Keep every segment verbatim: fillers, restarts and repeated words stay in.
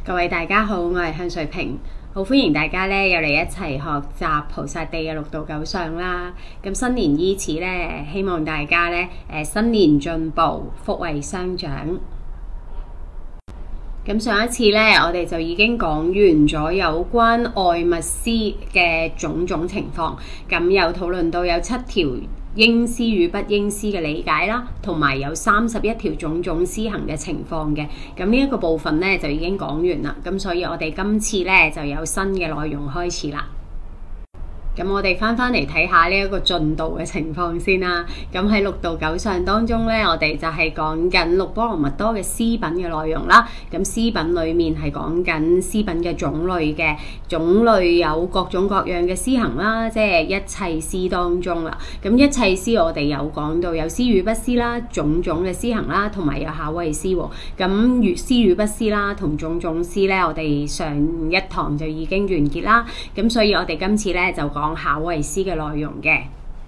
各位大家好，我係向瑞平，好歡迎大家咧又嚟一齊學習菩薩地嘅六度九相啦。咁新年伊始咧，希望大家咧誒新年進步，福慧雙長。咁上一次咧，我哋就已經講完咗有關愛物思嘅種種情況，咁有討論到有七條應思與不應思嘅理解啦，同埋有三十一條種種施行嘅情況嘅。咁呢一個部分咧就已經講完啦。咁所以我哋今次咧就有新嘅內容開始啦。咁我哋翻翻嚟睇下呢一個進度嘅情況先啦。咁喺六度九相當中咧，我哋就係講緊六波羅蜜多嘅施品嘅內容啦。咁施品裏面係講緊施品嘅種類嘅，種類有各種各樣嘅施行啦，即係一切施當中啦。咁一切施我哋有講到有施與不施啦，種種嘅施行啦，同埋有巧慧施喎。咁越施與不施啦，同種種施咧，我哋上一堂就已經完結啦。咁所以我哋今次咧就講講巧慧施嘅內容嘅。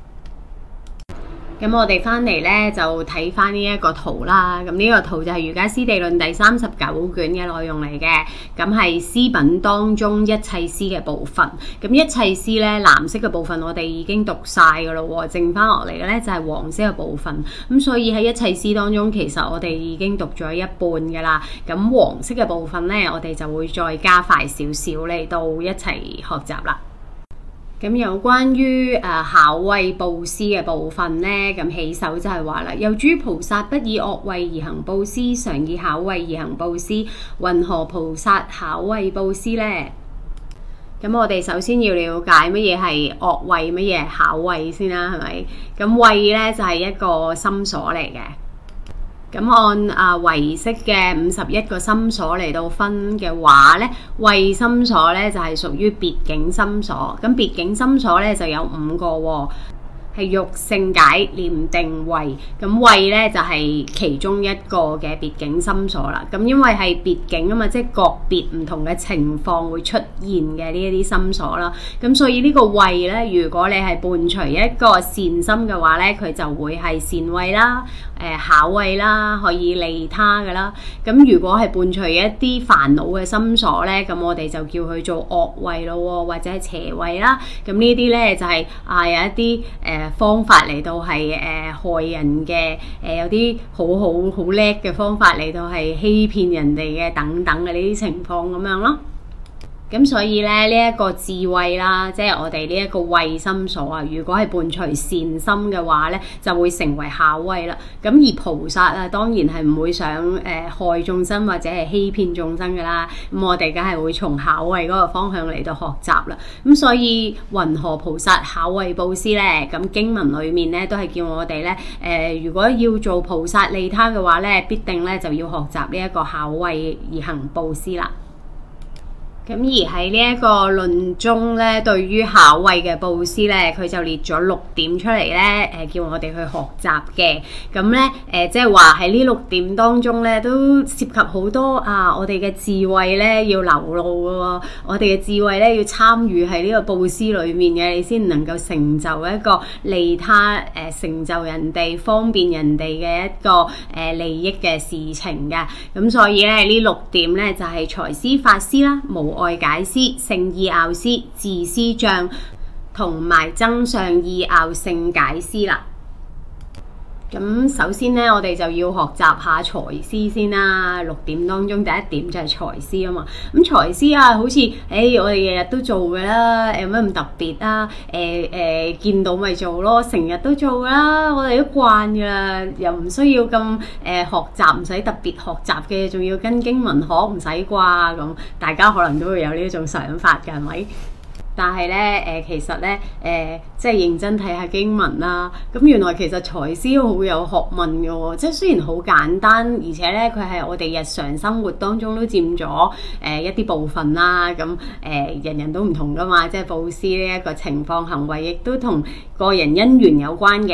咁我哋翻嚟咧就睇翻呢一個圖啦。咁呢個圖就係《瑜伽師地論》第三十九卷嘅內容嚟嘅。咁係施品當中一切施嘅部分。咁一切施咧，藍色嘅部分我哋已經讀晒噶咯，剩翻落嚟嘅咧就係黃色嘅部分。咁所以喺一切施當中，其實我哋已經讀咗一半噶啦。咁黃色嘅部分咧，我哋就會再加快少少嚟到一齊學習啦。咁有關於誒巧慧布施嘅部分呢，咁起手就係話啦，有諸菩薩不以惡慧而行布施，常以巧慧而行布施，云何菩薩巧慧布施呢？咁我哋首先要了解乜嘢係惡慧，乜嘢係巧慧先啦，係咪？咁慧呢就係一個心所嚟嘅。咁按啊唯識嘅五十一個心所嚟到分嘅話咧，慧心所咧就係屬於別境心所。咁別境心所咧就有五個喎，係欲勝解念定慧。咁慧咧就係其中一個嘅別境心所啦。咁因為係別境啊嘛，即係個別唔同嘅情況會出現嘅呢一啲心所啦。咁所以呢個慧咧，如果你係伴隨一個善心嘅話咧，佢就會係善慧啦。誒巧慧啦，可以利他嘅啦。咁如果係伴隨一啲煩惱嘅心所咧，咁我哋就叫佢做惡慧咯，或者係邪慧啦。咁呢啲咧就係、是、啊有一啲誒、呃、方法嚟到係誒、呃、害人嘅，誒、呃、有啲好好好叻嘅方法嚟到係欺騙人哋嘅等等嘅呢啲情況咁樣咯。咁所以咧，呢、這、一個智慧啦，即係我哋呢一個慧心所啊，如果係伴隨善心嘅話咧，就會成為巧慧啦。咁而菩薩啊，當然係唔會想誒、呃、害眾生或者係欺騙眾生噶啦。咁我哋梗係會從巧慧嗰個方向嚟到學習啦。咁所以云何菩薩巧慧布施咧？咁經文裏面咧都係叫我哋咧誒，如果要做菩薩利他嘅話咧，必定咧就要學習呢一個巧慧而行布施啦。咁而喺呢一個論中咧，對於巧慧嘅布施咧，佢就列咗六點出嚟咧，誒叫我哋去學習嘅。咁咧誒，即係話喺呢六點當中咧，都涉及好多啊！我哋嘅智慧咧要流露嘅喎，我哋嘅智慧咧要參與喺呢個布施裏面嘅，你先能夠成就一個利他誒、呃，成就人哋、方便人哋嘅一個誒、呃、利益嘅事情嘅。咁所以咧呢六點咧就係財施、法施啦、無愛解施、勝意拗施、自施障同埋增上意拗勝解施啦。咁首先咧，我哋就要學習下財施先啦。六點當中第一點就係財施啊嘛。咁財施啊，好似誒、欸、我哋日日都做嘅啦，有乜咁特別啊？誒、欸、誒、欸、見到咪做咯，成日都做啦，我哋都慣㗎啦，又唔需要咁誒、呃、學習，唔使特別學習嘅，仲要跟經文學唔使啩咁。大家可能都會有呢一種想法㗎，係咪？但係咧，誒其實咧，誒即係認真睇下經文啦。咁原來其實財施好有學問嘅喎，即係雖然好簡單，而且咧佢係我哋日常生活當中都佔咗誒一啲部分啦。咁誒人人都唔同噶嘛，即係布施呢一個情況行為，亦都同個人因緣有關嘅。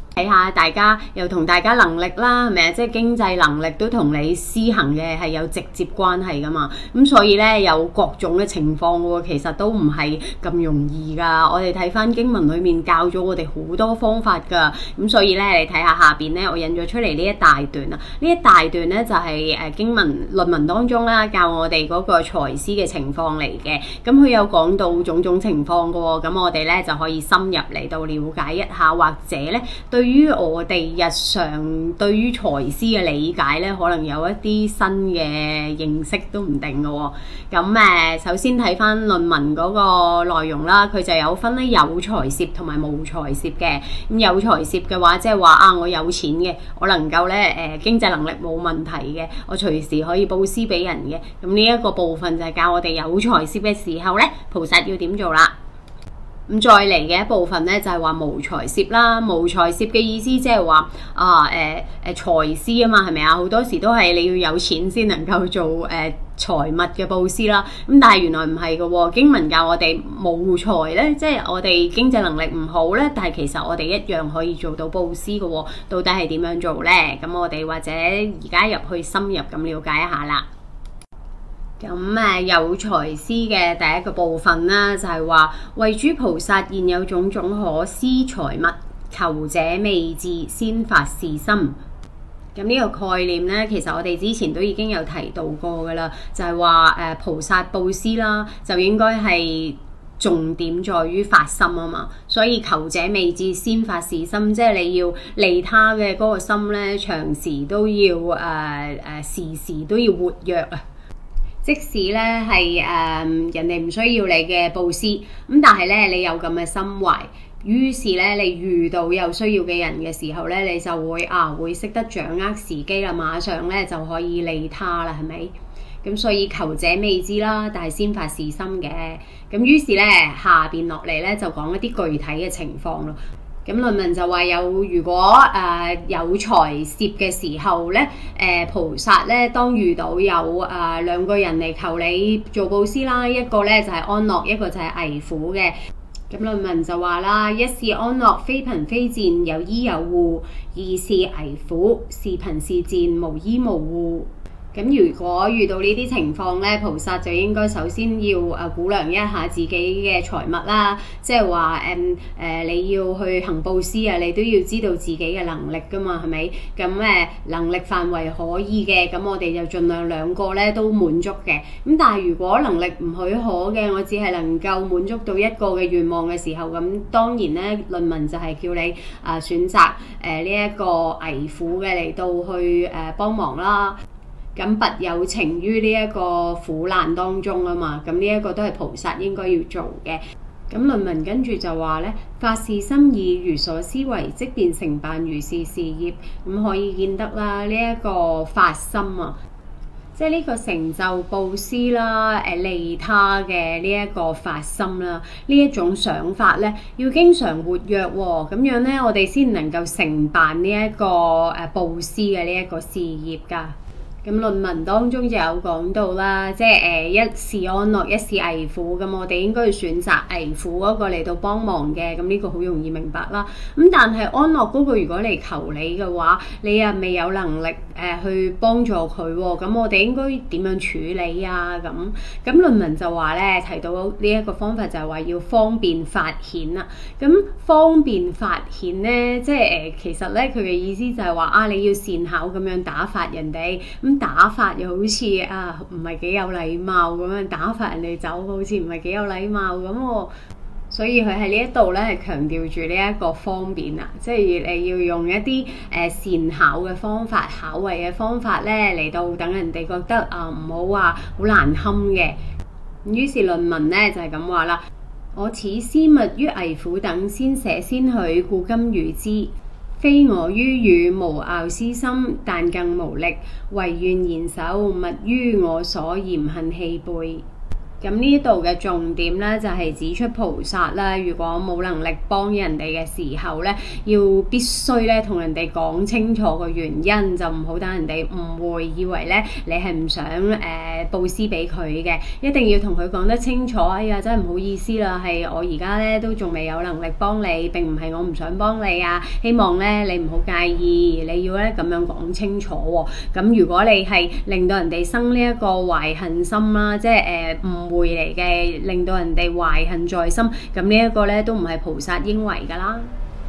睇下大家又同大家能力啦，係咪啊？即係經濟能力都同你施行嘅係有直接關係噶嘛。咁所以咧有各種嘅情況喎，其實都唔係咁容易噶。我哋睇翻經文裡面教咗我哋好多方法噶。咁所以咧，你睇下下邊咧，我引咗出嚟呢一大段啊。呢一大段咧就係誒經文論文當中啦，教我哋嗰個財師嘅情況嚟嘅。咁佢有講到種種情況噶喎。咁我哋咧就可以深入嚟到了解一下，或者咧對於我哋日常對於財師嘅理解咧，可能有一啲新嘅認識都唔定嘅喎。咁誒，首先睇翻論文嗰個內容啦，佢就有分咧有財攝同埋無財攝嘅。咁有財攝嘅話，即係話啊，我有錢嘅，我能夠咧誒經濟能力冇問題嘅，我隨時可以佈施俾人嘅。咁呢一個部分就係教我哋有財攝嘅時候咧，菩薩要點做啦。咁再嚟嘅一部分咧，就係話無財攝啦。無財攝嘅意思即係話啊誒誒財師啊嘛，係咪啊？好多時都係你要有錢先能夠做誒、呃、財物嘅佈施啦。咁但係原來唔係嘅喎，經文教我哋無財咧，即係我哋經濟能力唔好咧，但係其實我哋一樣可以做到佈施嘅喎。到底係點樣做咧？咁我哋或者而家入去深入咁了解一下啦。咁誒有財師嘅第一個部分啦，就係話為諸菩薩現有種種可施財物，求者未至，先發是心。咁呢個概念咧，其實我哋之前都已經有提到過噶啦，就係話誒菩薩佈施啦，就應該係重點在於發心啊嘛。所以求者未至，先發是心，即係你要利他嘅嗰個心咧，長時都要誒誒、呃呃、時時都要活躍啊。即使咧係誒人哋唔需要你嘅佈施，咁但係咧你有咁嘅心懷，於是咧你遇到有需要嘅人嘅時候咧，你就會啊會識得掌握時機啦，馬上咧就可以利他啦，係咪？咁所以求者未至啦，但係先發是心嘅。咁於是咧下邊落嚟咧就講一啲具體嘅情況咯。咁論文就話有，如果誒、呃、有財攝嘅時候咧，誒、呃、菩薩咧當遇到有誒、呃、兩個人嚟求你做布施啦，一個咧就係、是、安樂，一個就係危苦嘅。咁論文就話啦，一是安樂，非貧非賤，有衣有護；二是危苦，是貧是賤，無衣無護。咁如果遇到呢啲情況咧，菩薩就應該首先要誒估量一下自己嘅財物啦，即係話誒誒你要去行布施啊，你都要知道自己嘅能力噶嘛，係咪？咁誒能力範圍可以嘅，咁我哋就盡量兩個咧都滿足嘅。咁但係如果能力唔許可嘅，我只係能夠滿足到一個嘅願望嘅時候，咁當然咧論文就係叫你啊選擇誒呢一個危苦嘅嚟到去誒、呃、幫忙啦。咁拔有情於呢一個苦難當中啊嘛，咁呢一個都係菩薩應該要做嘅。咁論文跟住就話咧，發是心意，如所思惟，即便成辦如是事業。咁可以見得啦，呢、這、一個發心啊，即係呢個成就布施啦、誒利他嘅呢一個發心啦，呢一種想法咧，要經常活躍喎、哦，咁樣咧我哋先能夠成辦呢一個誒布施嘅呢一個事業㗎。咁論文當中就有講到啦，即係誒一是安樂，一是危苦，咁我哋應該要選擇危苦嗰個嚟到幫忙嘅，咁呢個好容易明白啦。咁但係安樂嗰個如果嚟求你嘅話，你又未有能力誒、呃、去幫助佢喎，咁我哋應該點樣處理啊？咁咁論文就話咧，提到呢一個方法就係話要方便發顯啦。咁方便發顯咧，即係誒、呃、其實咧佢嘅意思就係話啊，你要善巧咁樣打發人哋。咁打發又好似啊唔係幾有禮貌咁樣，打發人哋走好似唔係幾有禮貌咁喎，所以佢喺呢一度咧係強調住呢一個方便啊，即係你要用一啲誒、呃、善巧嘅方法、巧慧嘅方法咧嚟到等人哋覺得啊唔好話好難堪嘅。於是論文咧就係咁話啦，我此施物於危苦等，先捨先許，故今與之。非我於汝無拗私心，但更無力，唯願賢手，勿於我所嫌恨棄背。 咁呢度嘅重點咧就係指出菩薩啦，如果冇能力幫人哋嘅時候咧，要必須咧同人哋講清楚個原因，就唔好等人哋誤會，以為咧你係唔想誒布施俾佢嘅，一定要同佢講得清楚。哎呀，真係唔好意思啦，係我而家咧都仲未有能力幫你，並唔係我唔想幫你啊，希望咧你唔好介意，你要咧咁樣講清楚喎。咁如果你係令到人哋生呢一個懷恨心啦，即係誒誤會嚟嘅，令到人哋懷恨在心，咁呢一個咧都唔係菩薩應為噶啦。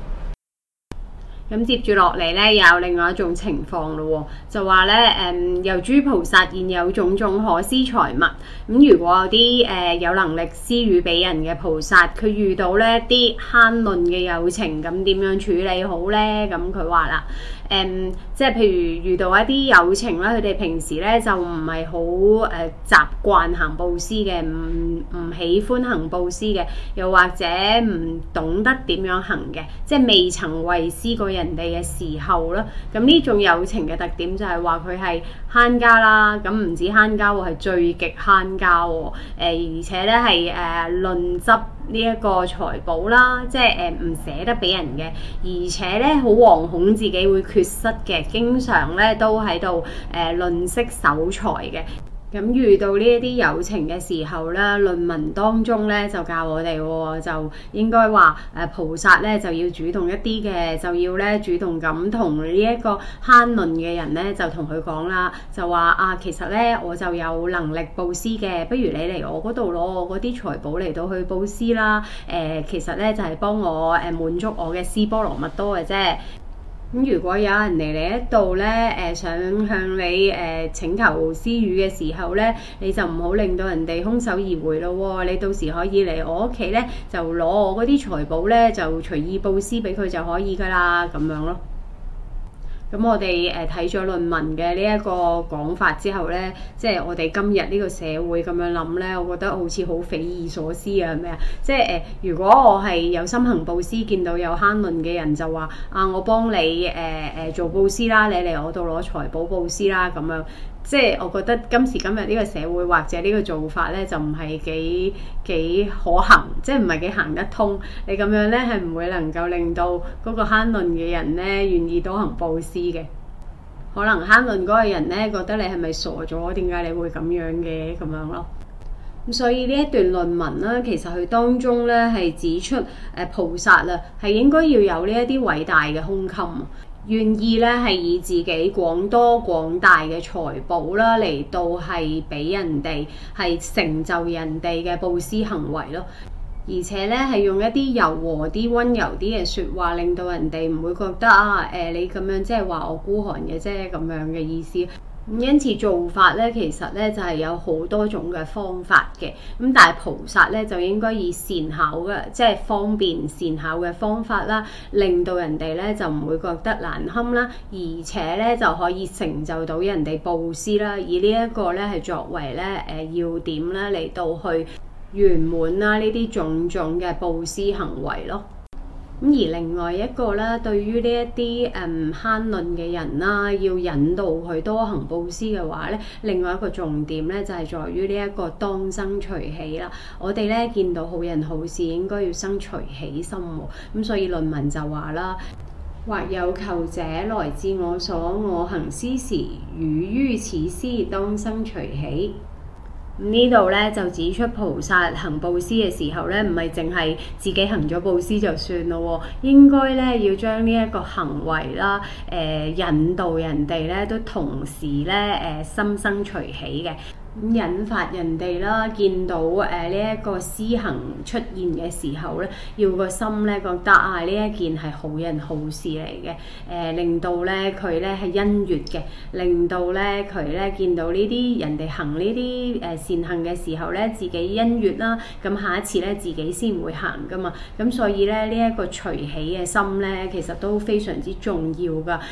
咁接住落嚟咧，有另外一種情況咯，就話咧誒，由諸菩薩現有種種可施財物。咁如果有啲誒、呃、有能力施予俾人嘅菩薩，佢遇到咧啲慳吝嘅有情，咁點樣處理好咧？咁佢話啦。誒、嗯，即係譬如遇到一啲有情啦，佢哋平時咧就唔係好誒習慣行布施嘅，唔唔喜歡行布施嘅，又或者唔懂得點樣行嘅，即係未曾為施過人哋嘅時候啦。咁呢種有情嘅特點就係話佢係慳家啦，咁唔止慳家喎，係最極慳家喎。誒、呃，而且咧係誒吝執呢一個財寶啦，即係誒唔捨得俾人嘅，而且咧好惶恐自己會缺失嘅，經常咧都喺度誒吝嗇守財嘅。咁遇到呢一啲有情嘅時候咧，論文當中咧就教我哋、哦，就應該話誒、呃、菩薩咧就要主動一啲嘅，就要咧主動咁同呢一個慳吝嘅人咧就同佢講啦，就話啊其實咧我就有能力布施嘅，不如你嚟我嗰度攞我嗰啲財寶嚟到去布施啦。誒、呃、其實咧就係、是、幫我誒、呃、滿足我嘅施波羅蜜多嘅啫。咁如果有人嚟你一度咧，誒、呃、想向你誒、呃、請求施予嘅時候咧，你就唔好令到人哋空手而回咯。你到時可以嚟我屋企咧，就攞我嗰啲財寶咧，就隨意布施俾佢就可以噶啦，咁樣咯。咁我哋誒睇咗論文嘅呢一個講法之後咧，即係我哋今日呢個社會咁樣諗咧，我覺得好似好匪夷所思啊，係咪啊？即係誒、呃，如果我係有心行布施，見到有慳吝嘅人就話啊，我幫你誒誒、呃、做布施啦，你嚟我度攞財寶布施啦，咁樣。即係我覺得今時今日呢個社會或者呢個做法咧，就唔係幾幾可行，即係唔係幾行得通。你咁樣咧係唔會能夠令到嗰個慳吝嘅人咧願意多行布施嘅。可能慳吝嗰個人咧覺得你係咪傻咗？點解你會咁樣嘅咁樣咯？咁所以呢一段論文啦，其實佢當中咧係指出誒、呃、菩薩啊係應該要有呢一啲偉大嘅胸襟。願意咧係以自己廣多廣大嘅財寶啦嚟到係俾人哋係成就人哋嘅布施行為咯，而且咧係用一啲柔和啲、溫柔啲嘅説話，令到人哋唔會覺得啊誒、呃、你咁樣即係話我孤寒嘅啫咁樣嘅意思。因此做法咧，其實咧就係、是、有好多種嘅方法嘅。咁但係菩薩咧就應該以善巧嘅，即係方便善巧嘅方法啦，令到人哋咧就唔會覺得難堪啦，而且咧就可以成就到人哋布施啦。以呢一個咧係作為咧誒、呃、要點咧嚟到去圓滿啦呢啲種種嘅布施行為咯。咁而另外一個咧，對於呢一啲誒慳吝嘅人啦，要引導佢多行布施嘅話咧，另外一個重點咧就係、是、在於呢一個當生隨喜啦。我哋咧見到好人好事，應該要生隨喜心喎。咁所以論文就話啦，或有求者來至我所，我行施時，予於此施當生隨喜。呢度咧就指出菩薩行布施嘅時候咧，唔係淨係自己行咗布施就算咯，應該咧要將呢一個行為啦，誒、呃、引導人哋咧都同時咧誒、呃、心生隨喜嘅。咁引發人哋啦，見到誒呢一個施行出現嘅時候咧，要個心咧覺得啊呢一件係好人好事嚟嘅，誒、呃、令到咧佢咧係欣悅嘅，令到咧佢咧見到呢啲人哋行呢啲誒善行嘅時候咧，自己欣悅啦，咁下一次咧自己先會行噶嘛，咁所以咧呢一個隨喜嘅心咧，其實都非常之重要噶。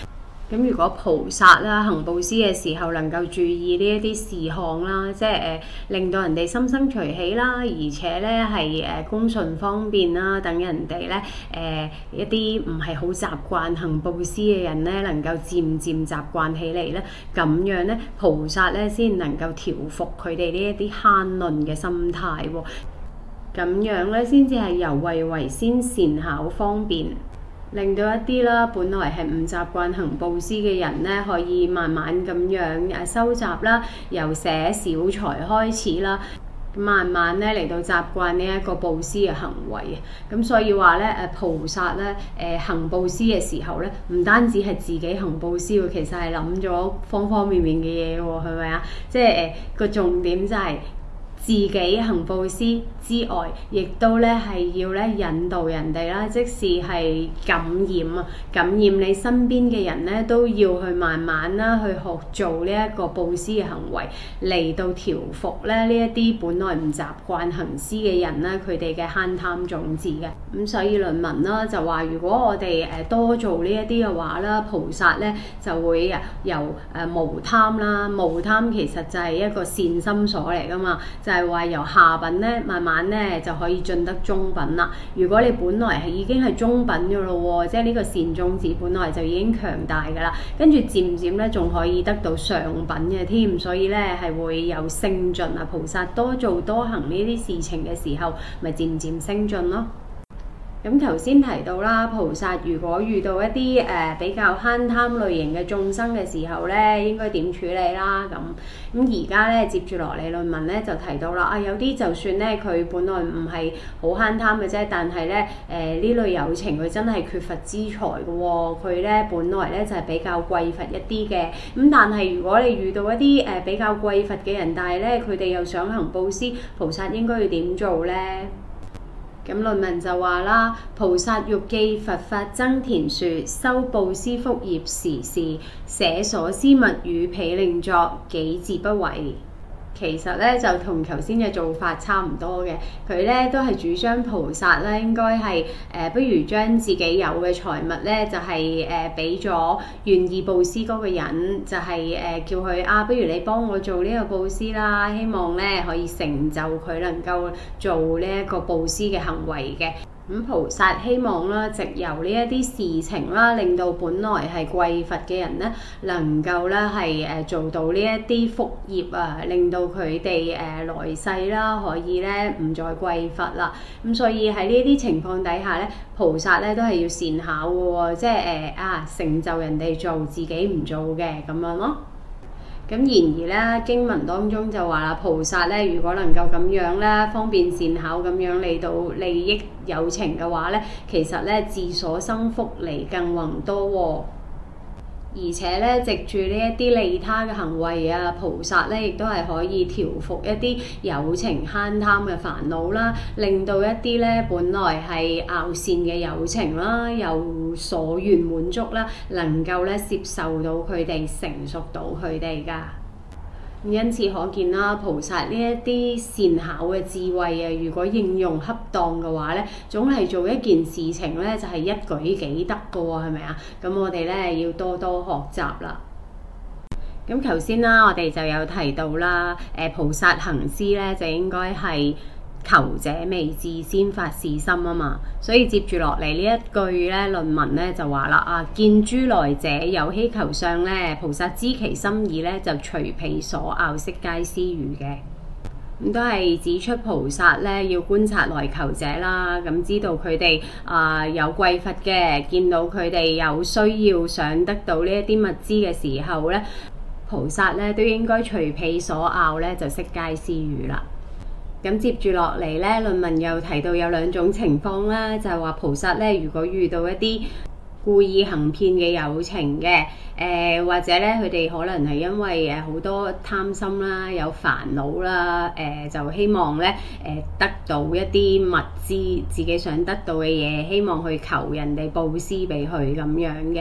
咁如果菩薩啦行布施嘅時候能夠注意呢一啲事項啦，即係誒、呃、令到人哋心生隨喜啦，而且咧係誒恭順方便啦，等人哋咧誒一啲唔係好習慣行布施嘅人咧，能夠漸漸習慣起嚟咧，咁樣咧菩薩咧先能夠調伏佢哋呢一啲慳吝嘅心態喎，咁樣咧先至係由慧為先善巧方便。令到一啲啦，本來係唔習慣行布施嘅人咧，可以慢慢咁樣誒收集啦，由捨小財開始啦，慢慢咧嚟到習慣呢一個布施嘅行為。咁所以話咧誒菩薩咧誒行布施嘅時候咧，唔單止係自己行布施喎，其實係諗咗方方面面嘅嘢喎，係咪啊？即係誒個重點就係、是。自己行布施之外，亦都咧係要咧引導人哋啦，即使係感染啊，感染你身邊嘅人咧，都要去慢慢啦去學做呢一個布施嘅行為，嚟到調伏咧呢一啲本來唔習慣行施嘅人咧，佢哋嘅慳貪種子嘅。咁所以論文啦就話，如果我哋誒多做呢一啲嘅話啦，菩薩咧就會由誒無貪啦，無貪其實就係一個善心所嚟噶嘛，就係、是。係話由下品咧，慢慢咧就可以進得中品啦。如果你本來係已經係中品嘅咯，即係呢個善種子本來就已經強大噶啦，跟住漸漸咧仲可以得到上品嘅添，所以咧係會有升進啊。菩薩多做多行呢啲事情嘅時候，咪漸漸升進咯。咁頭先提到啦，菩薩如果遇到一啲誒、呃、比較慳貪類型嘅眾生嘅時候咧，應該點處理啦？咁咁而家咧接住落嚟論文咧就提到啦，啊有啲就算咧佢本來唔係好慳貪嘅啫，但係咧誒呢類有情佢真係缺乏資財嘅喎，佢咧本來咧就係、是、比較匱乏一啲嘅，咁但係如果你遇到一啲誒、呃、比較匱乏嘅人，但係咧佢哋又想行布施，菩薩應該要點做咧？咁論文就話啦，菩薩欲記佛法增田樹，修布施福業時事，捨所思物與彼令作，己自不為。其實咧就同頭先嘅做法差唔多嘅，佢咧都係主張菩薩咧應該係誒、呃，不如將自己有嘅財物咧就係誒俾咗願意布施嗰個人，就係、是、誒、呃、叫佢啊，不如你幫我做呢個布施啦，希望咧可以成就佢能夠做呢一個布施嘅行為嘅。咁菩薩希望啦，藉由呢一啲事情啦，令到本來係匱乏嘅人咧，能夠咧係誒做到呢一啲福業啊，令到佢哋誒來世啦可以咧唔再匱乏啦。咁所以喺呢啲情況底下咧，菩薩咧都係要善巧嘅喎，即係誒啊成就人哋做自己唔做嘅咁樣咯。咁然而咧，經文當中就話啦，菩薩咧如果能夠咁樣咧，方便善巧咁樣嚟到利益有情嘅話咧，其實咧自所生福利更宏多喎、哦。而且咧，藉住呢一啲利他嘅行為啊，菩薩咧亦都係可以調伏一啲有情慳貪嘅煩惱啦，令到一啲咧本來係拗善嘅有情啦，有所願滿足啦，能夠咧接受到佢哋，成熟到佢哋㗎。因此可見啦，菩薩呢一啲善巧嘅智慧啊，如果應用恰當嘅話咧，總係做一件事情咧就係一舉幾得嘅喎，係咪啊？咁我哋咧要多多學習啦。咁頭先啦，我哋就有提到啦，誒菩薩行施咧就應該係求者未至，先發是心啊嘛，所以接住落嚟呢一句咧論文咧就話啦，啊見諸來者有希求相咧，菩薩知其心意咧，就隨彼所拗悉皆施予嘅。咁都係指出菩薩咧要觀察來求者啦，咁知道佢哋啊有匱乏嘅，見到佢哋有需要想得到呢一啲物資嘅時候咧，菩薩咧都應該隨彼所拗咧，就悉皆施予啦。咁接住落嚟咧，論文又提到有兩種情況啦，就係話菩薩咧，如果遇到一啲故意行騙嘅有情嘅，誒、呃、或者咧佢哋可能係因為誒好多貪心啦，有煩惱啦，誒、呃、就希望咧誒、呃、得到一啲物資，自己想得到嘅嘢，希望去求人哋布施俾佢咁樣嘅。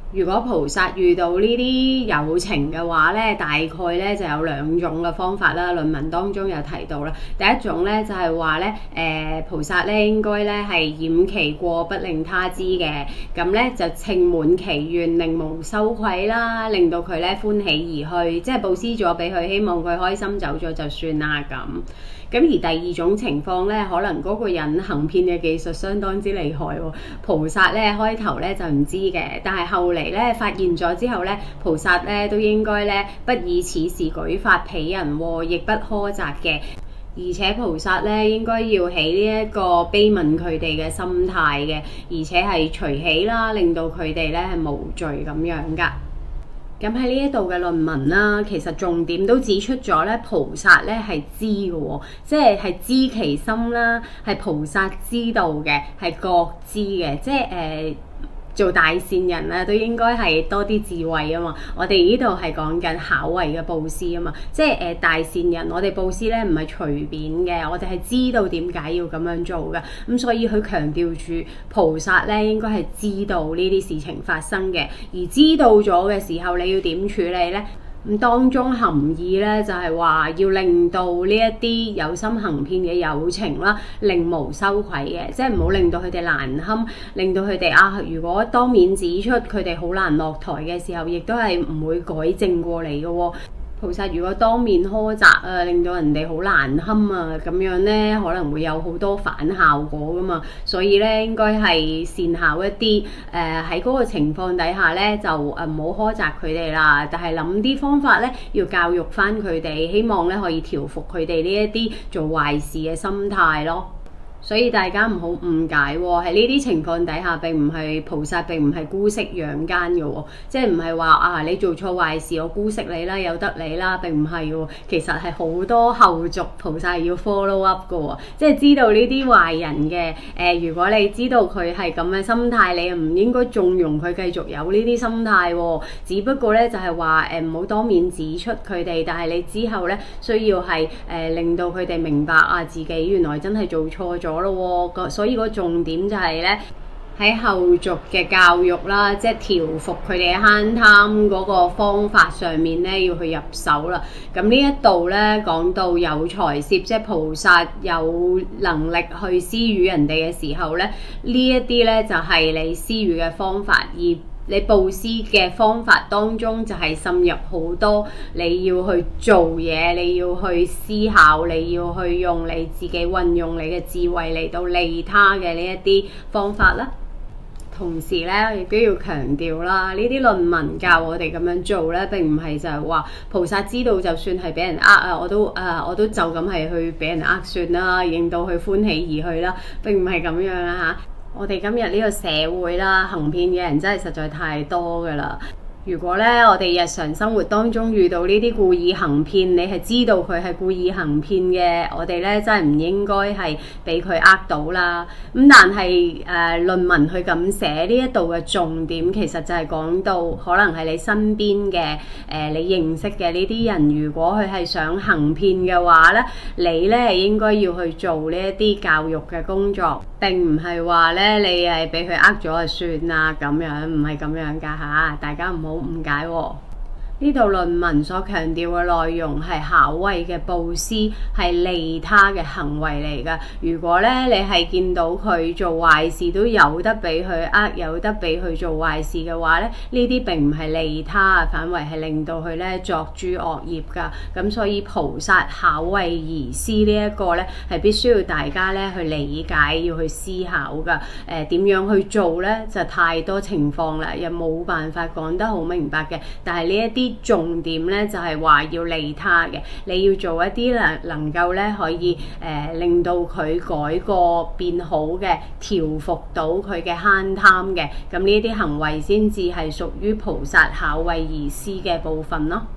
如果菩薩遇到呢啲有情嘅話咧，大概咧就有兩種嘅方法啦。論文當中有提到啦，第一種咧就係話咧，誒、呃、菩薩咧應該咧係掩其過不令他知嘅，咁咧就稱滿其願，令無羞愧啦，令到佢咧歡喜而去，即係布施咗俾佢，希望佢開心走咗就算啦咁。咁而第二種情況咧，可能嗰個人行騙嘅技術相當之厲害喎。菩薩咧開頭咧就唔知嘅，但係後嚟咧發現咗之後咧，菩薩咧都應該咧不以此事舉發彼人喎，亦不苛責嘅。而且菩薩咧應該要起呢一個悲憫佢哋嘅心態嘅，而且係隨喜啦，令到佢哋咧係無罪咁樣噶。咁喺呢一度嘅論文啦，其實重點都指出咗咧，菩薩咧係知嘅喎，即係係知其心啦，係菩薩知道嘅，係覺知嘅，即係誒。呃做大善人咧，都應該係多啲智慧啊嘛！我哋呢度係講緊巧慧嘅佈施啊嘛，即係誒、呃、大善人，我哋佈施咧唔係隨便嘅，我哋係知道點解要咁樣做嘅，咁所以佢強調住菩薩咧應該係知道呢啲事情發生嘅，而知道咗嘅時候，你要點處理咧？咁當中含義咧就係話要令到呢一啲有心行騙嘅有情啦，令無羞愧嘅，即係唔好令到佢哋難堪，令到佢哋啊，如果當面指出佢哋好難落台嘅時候，亦都係唔會改正過嚟嘅喎。菩薩如果當面苛責啊，令到人哋好難堪啊，咁樣咧可能會有好多反效果噶嘛，所以咧應該係善巧一啲，誒喺嗰個情況底下咧就誒唔好苛責佢哋啦，但係諗啲方法咧要教育翻佢哋，希望咧可以調服佢哋呢一啲做壞事嘅心態咯。所以大家唔好誤解喎，喺呢啲情況底下並唔係菩薩並唔係姑息養奸嘅喎，即係唔係話啊你做錯壞事我姑息你啦，由得你啦，並唔係喎，其實係好多後續菩薩要 follow up 嘅喎，即係知道呢啲壞人嘅誒、呃，如果你知道佢係咁嘅心態，你又唔應該縱容佢繼續有呢啲心態喎，只不過咧就係話誒唔好當面指出佢哋，但係你之後咧需要係誒、呃、令到佢哋明白啊自己原來真係做錯咗咯，所以個重點就係咧喺後續嘅教育啦，即係調服佢哋慳貪嗰個方法上面咧，要去入手啦。咁呢一度咧講到有財攝，即係菩薩有能力去施予人哋嘅時候咧，呢一啲咧就係你施予嘅方法，而你布施嘅方法當中就係滲入好多你要去做嘢，你要去思考，你要去用你自己運用你嘅智慧嚟到利他嘅呢一啲方法啦。同時咧，亦都要強調啦，呢啲論文教我哋咁樣做咧，並唔係就係話菩薩知道就算係俾人呃啊，我都啊我都就咁係去俾人呃算啦，令到佢歡喜而去啦，並唔係咁樣啊嚇。我哋今日呢個社會啦，行騙嘅人真係實在太多㗎啦。如果咧，我哋日常生活當中遇到呢啲故意行騙，你係知道佢係故意行騙嘅，我哋咧真係唔應該係俾佢呃到啦。咁但係誒、呃、論文去咁寫呢一度嘅重點，其實就係講到可能係你身邊嘅誒、呃、你認識嘅呢啲人，如果佢係想行騙嘅話咧，你咧係應該要去做呢一啲教育嘅工作，並唔係話咧你係俾佢呃咗就算啦咁樣，唔係咁樣㗎嚇，大家唔好誤解喎。呢度論文所強調嘅內容係巧慧嘅布施，係利他嘅行為嚟㗎。如果咧你係見到佢做壞事都有得俾佢呃，有得俾佢做壞事嘅話咧，呢啲並唔係利他，反為係令到佢咧作諸惡業㗎。咁所以菩薩巧慧而施呢一個咧係必須要大家咧去理解，要去思考㗎。誒、呃、點樣去做咧就太多情況啦，又冇辦法講得好明白嘅。但係呢一啲重點咧就係話要利他嘅，你要做一啲能能夠咧可以誒、呃、令到佢改過變好嘅，調服到佢嘅慳貪嘅，咁呢啲行為先至係屬於菩薩巧慧而施嘅部分咯。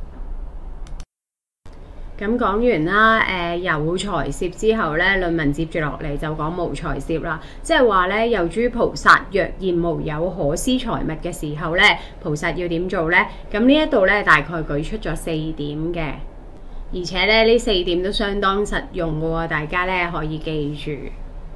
咁講完啦，誒、呃、有財攝之後咧，論文接住落嚟就講無財攝啦，即係話咧，有諸菩薩若現無有可施財物嘅時候咧，菩薩要點做咧？咁呢一度咧大概舉出咗四點嘅，而且咧呢四點都相當實用嘅喎，大家咧可以記住。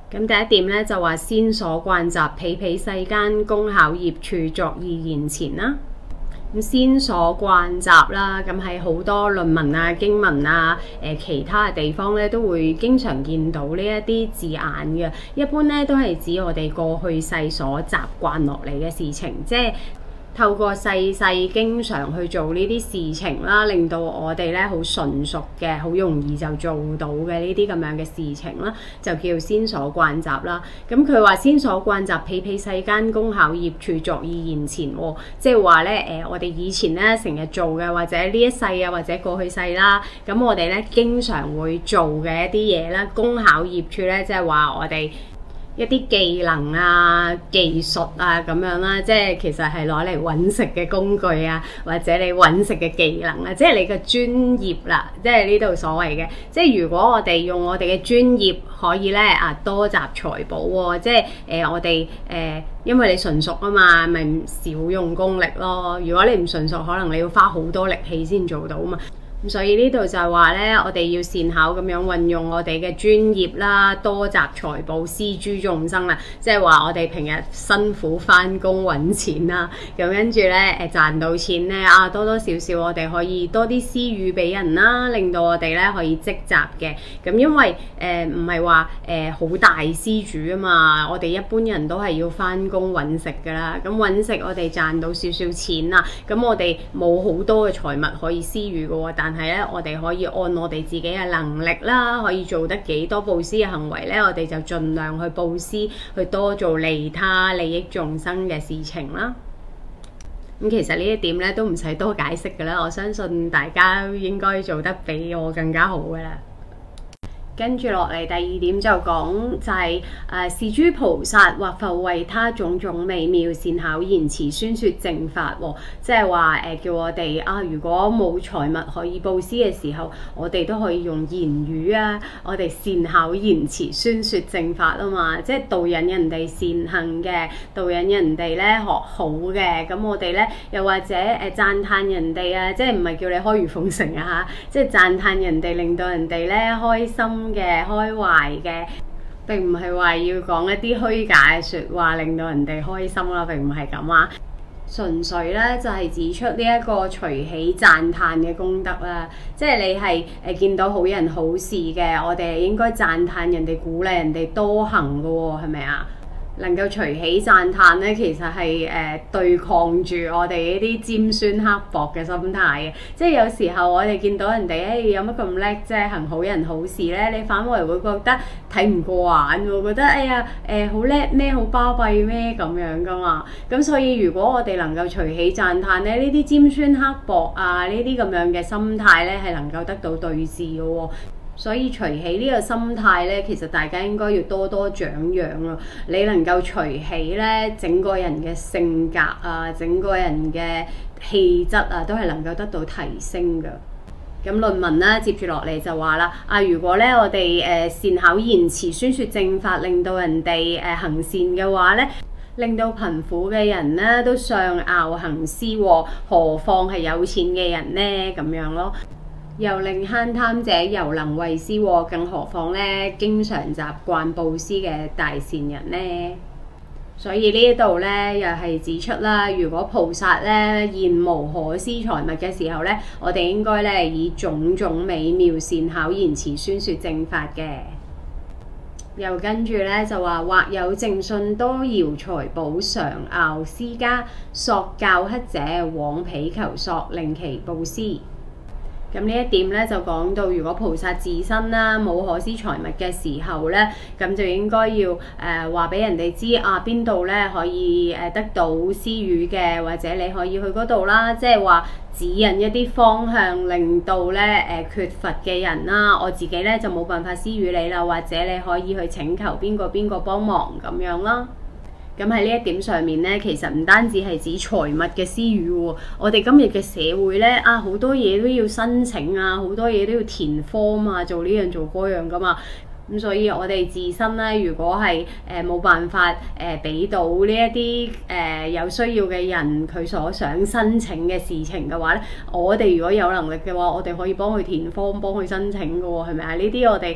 咁第一點咧就話先所慣習，彼彼世間，公考業處作意言前啦。咁先所慣習啦，咁喺好多論文啊、經文啊、誒、呃、其他嘅地方咧，都會經常見到呢一啲字眼嘅。一般咧都係指我哋過去世所習慣落嚟嘅事情，即係透過世世經常去做呢啲事情啦，令到我哋咧好純熟嘅，好容易就做到嘅呢啲咁樣嘅事情啦，就叫先所慣習啦。咁佢話先所慣習，彼彼世間，公考業處作意言前，哦，即係話咧誒，我哋以前咧成日做嘅，或者呢一世啊，或者過去世啦，咁我哋咧經常會做嘅一啲嘢啦，公考業處咧即係話我哋一啲技能啊、技術啊咁樣啦，即係其實係攞嚟揾食嘅工具啊，或者你揾食嘅技能啊，即係你嘅專業啦，即係呢度所謂嘅。即係如果我哋用我哋嘅專業可以咧啊多集財寶喎，即係誒、呃、我哋誒、呃、因為你純熟啊嘛，咪少用功力咯。如果你唔純熟，可能你要花好多力氣先做到啊嘛。咁所以呢度就係話咧，我哋要善巧咁樣運用我哋嘅專業啦，多集財寶，施諸眾生啦。即係話我哋平日辛苦返工揾錢啦，咁跟住咧誒賺到錢咧啊，多多少少我哋可以多啲施予俾人啦，令到我哋咧可以積集嘅。咁因為誒唔係話誒好大施主啊嘛，我哋一般人都係要返工揾食噶啦。咁揾食我哋賺到少少錢啦，咁我哋冇好多嘅財物可以施予嘅喎，但係咧，我哋可以按我哋自己嘅能力啦，可以做得幾多布施嘅行為咧，我哋就盡量去布施，去多做利他、利益眾生嘅事情啦。咁其實呢一點咧都唔使多解釋嘅啦，我相信大家應該做得比我更加好嘅啦。跟住落嚟第二點就講就係、是、誒、呃、是諸菩薩或復為他種種美妙善巧言辭宣說正法喎、哦，即係話誒叫我哋啊，如果冇財物可以布施嘅時候，我哋都可以用言語啊，我哋善巧言辭宣說正法啊嘛，即係導引人哋善行嘅，導引人哋咧學好嘅，咁我哋咧又或者誒讚歎人哋啊，即係唔係叫你開語奉承啊嚇，即係讚歎人哋，令到人哋咧開心嘅開懷嘅，並唔係話要講一啲虛假嘅説話令到人哋開心啦，並唔係咁啊，純粹咧就係指出呢一個隨喜讚歎嘅功德啦，即係你係誒見到好人好事嘅，我哋應該讚歎人哋，鼓勵人哋多行嘅喎，係咪啊？能夠隨喜讚歎咧，其實係誒、呃、對抗住我哋呢啲尖酸刻薄嘅心態嘅。即係有時候我哋見到人哋誒、哎、有乜咁叻啫，行好人好事咧，你反為會覺得睇唔過眼喎，覺得哎呀誒好叻咩，好巴閉咩咁樣噶嘛。咁所以如果我哋能夠隨喜讚歎咧，呢啲尖酸刻薄啊，呢啲咁樣嘅心態咧，係能夠得到對治嘅喎。所以隨喜呢個心態咧，其實大家應該要多多長養咯。你能夠隨喜咧，整個人嘅性格啊，整個人嘅氣質啊，都係能夠得到提升嘅。咁論文咧，接住落嚟就話啦，啊如果咧我哋誒、呃、善巧言辭宣說正法，令到人哋誒、呃、行善嘅話咧，令到貧苦嘅人咧都上樂行施喎，何況係有錢嘅人咧咁樣咯。又令慳貪者猶能為施喎，更何況咧經常習慣布施嘅大善人呢？所以呢一度咧又係指出啦，如果菩薩咧現無可施財物嘅時候咧，我哋應該咧以種種美妙善巧言辭宣說正法嘅。又跟住咧就話，或有正信多饒財寶常樂施家，索教乞者往彼求索，令其布施。咁呢一點咧就講到，如果菩薩自身啦冇可施財物嘅時候咧，咁就應該要誒話俾人哋知啊，邊度咧可以誒得到施予嘅，或者你可以去嗰度啦，即係話指引一啲方向，令到咧誒、呃、缺乏嘅人啦，我自己咧就冇辦法施予你啦，或者你可以去請求邊個邊個幫忙咁樣啦。咁喺呢一點上面咧，其實唔單止係指財物嘅施予喎，我哋今日嘅社會咧啊，好多嘢都要申請啊，好多嘢都要填 form 啊，做呢樣做嗰樣噶嘛。咁所以我哋自身咧，如果係誒冇辦法誒俾、呃、到呢一啲誒有需要嘅人佢所想申請嘅事情嘅話咧，我哋如果有能力嘅話，我哋可以幫佢填 form，幫佢申請嘅喎，係咪啊？呢啲我哋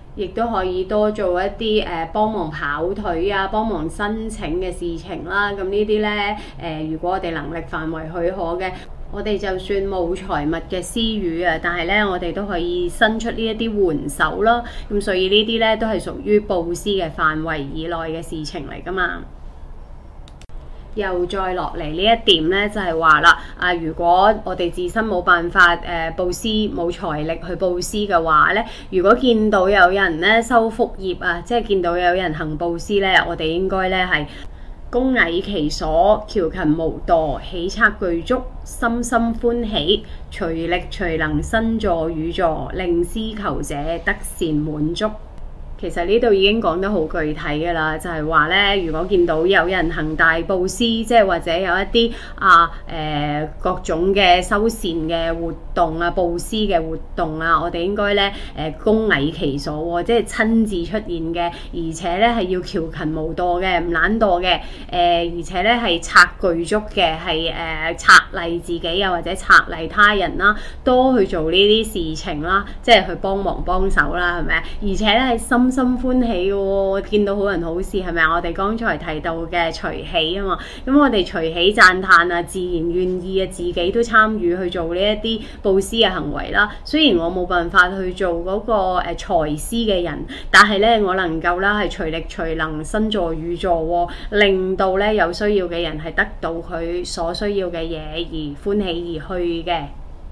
亦都可以多做一啲誒、呃、幫忙跑腿啊、幫忙申請嘅事情啦。咁呢啲呢，誒、呃，如果我哋能力範圍許可嘅，我哋就算冇財物嘅施予啊，但係呢，我哋都可以伸出呢一啲援手啦。咁所以呢啲呢，都係屬於布施嘅範圍以內嘅事情嚟㗎嘛。又再落嚟呢一點呢，就係話啦，啊，如果我哋自身冇辦法誒、呃、布施，冇財力去布施嘅話呢，如果見到有人呢修福業啊，即係見到有人行布施呢，我哋應該呢係恭詣其所，喬勤無惰，喜策具足，深深歡喜，隨力隨能伸助與助，令施求者得善滿足。其實呢度已經講得好具體㗎啦，就係話咧，如果見到有人行大布施，即係或者有一啲啊誒、呃、各種嘅修善嘅活動啊、布施嘅活動啊，我哋應該咧誒恭詣其所喎，即係親自出現嘅，而且咧係要喬勤無惰嘅，唔懶惰嘅，誒、呃、而且咧係策具足嘅，係誒、呃、策勵自己啊或者策勵他人啦，多去做呢啲事情啦，即係去幫忙幫手啦，係咪？而且咧係心心歡喜嘅喎，見到好人好事係咪啊？我哋剛才提到嘅隨喜啊嘛，咁我哋隨喜讚歎啊，自然願意啊，自己都參與去做呢一啲布施嘅行為啦。雖然我冇辦法去做嗰、那個誒財施嘅人，但係咧我能夠啦係隨力隨能伸助與助，令到咧有需要嘅人係得到佢所需要嘅嘢而歡喜而去嘅。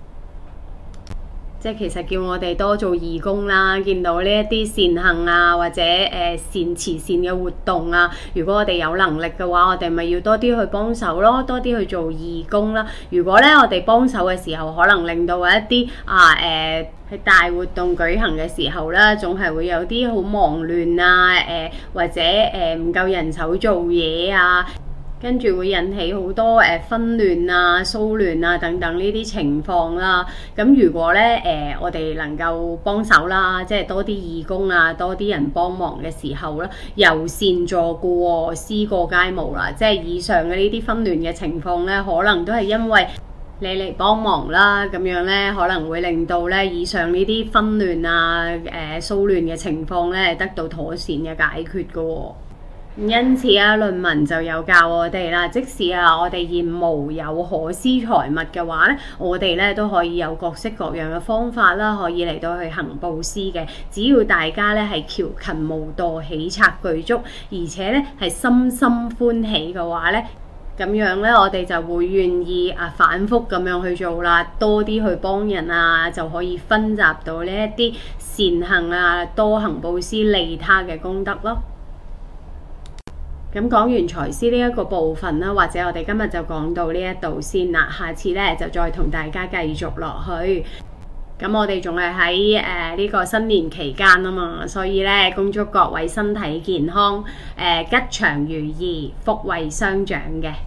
即係其實叫我哋多做義工啦，見到呢一啲善行啊，或者誒、呃、善慈善嘅活動啊，如果我哋有能力嘅話，我哋咪要多啲去幫手咯，多啲去做義工啦。如果咧我哋幫手嘅時候，可能令到一啲啊誒喺、呃、大活動舉行嘅時候咧，總係會有啲好忙亂啊，誒、呃、或者誒唔夠人手做嘢啊。跟住會引起好多誒紛亂啊、騷亂啊等等呢啲情況啦。咁如果咧誒、呃、我哋能夠幫手啦，即係多啲義工啊，多啲人幫忙嘅時候咧，由善助故，施過皆無啦。即係以上嘅呢啲紛亂嘅情況咧，可能都係因為你嚟幫忙啦，咁樣咧可能會令到咧以上呢啲紛亂啊、誒、呃、騷亂嘅情況咧得到妥善嘅解決嘅喎。因此啊，論文就有教我哋啦，即使啊我哋現無有可施財物嘅話咧，我哋咧都可以有各式各樣嘅方法啦，可以嚟到去行布施嘅。只要大家咧係喬勤無惰、喜策具足，而且咧係深深歡喜嘅話咧，咁樣咧我哋就會願意啊反覆咁樣去做啦，多啲去幫人啊，就可以分集到呢一啲善行啊，多行布施利他嘅功德咯。咁講完財施呢一個部分啦，或者我哋今日就講到呢一度先啦，下次咧就再同大家繼續落去。咁我哋仲係喺誒呢個新年期間啊嘛，所以咧恭祝各位身體健康，誒、呃、吉祥如意，福慧雙長嘅。